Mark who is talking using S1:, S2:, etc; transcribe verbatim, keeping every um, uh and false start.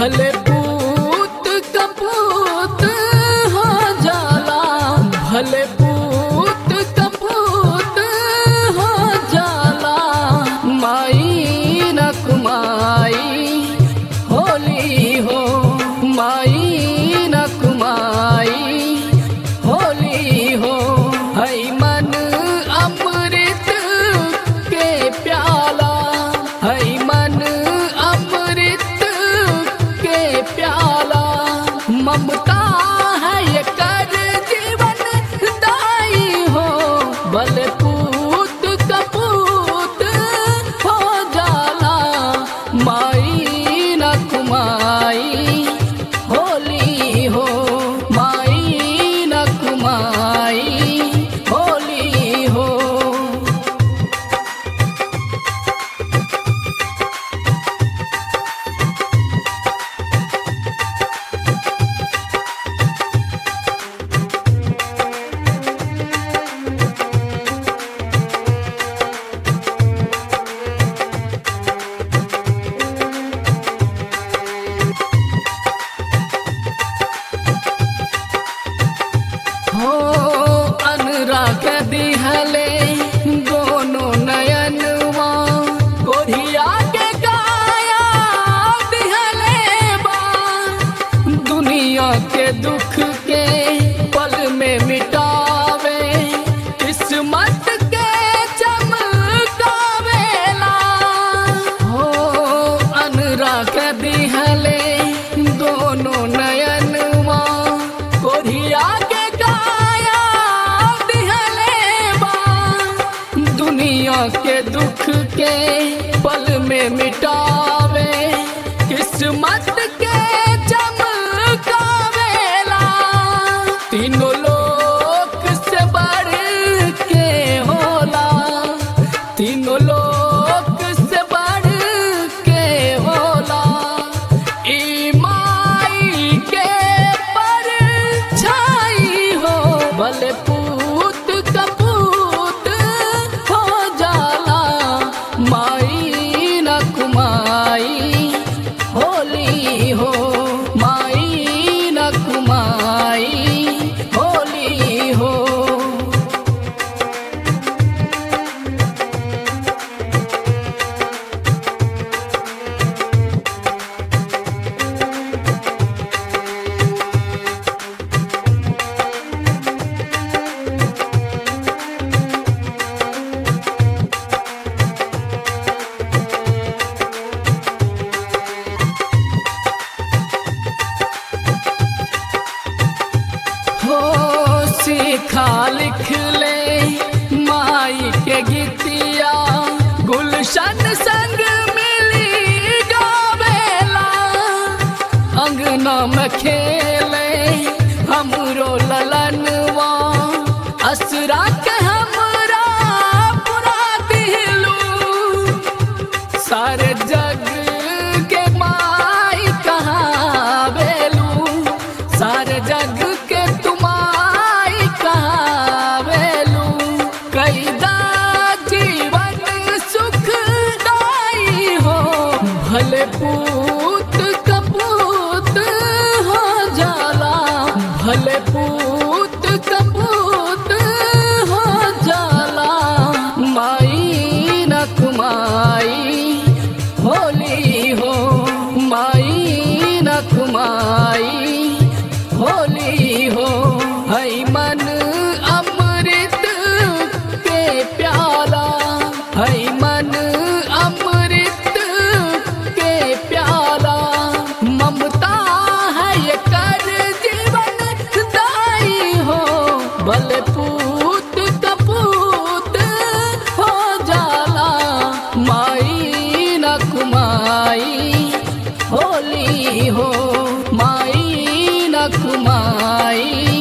S1: भले पूत कपूत हो जाला, भले पूत कपूत हो जाला। माई न कुमाई होली हो, माई न कुमाई होली हो। है मन अमृत के प्याला, है मन अमृत के प्याला। ममता है ये कर जीवन दाई हो, भले पूत कपूत हो जाला। माई न कुमाई होली हो, माई न कुमाई होली हो। हो अनुराग दिहले दोनों नयनवा, कोढ़िया के काया दिहले बा। दुनिया के दुख के पल में मिटावे, किस्मत के चमकावेला। हो अनुराग दिहले दोनों नयनवा, कोढ़िया के दुनिया के दुख के पल में मिटावे, किस्मत के चमकावेला। तीनों लोक से बढ़ के होला, तीनों लोक से बढ़ के होला। ई माई के परछाई हो, भले पूत कपूत हो जाला। माई न कुमाई होली हो, माई न कुमाई होली हो। हो सीखा लिख ले माई के गीतिया, गुलशन संग मिली गावेला। अंगना में खेले हमरो ललनवा, असरा के हमरा पुरा दिलू। सारे जग के माई कहावेलू, सारे जग के तुमाई कहावेलू। कैदा जीवन सुखदाई हो, भले पूत कपूत हो जाला, भले पूत कपूत हो जाला। माई न कुमाई होली हो, माई न कुमाई होली हो। है मन अमृत के प्याला, है मन अमृत के प्याला। ममता है ये कर जीवन दाई हो, भले पूत कपूत हो जाला। माई न कुमाई होली हो, माई न कुमाई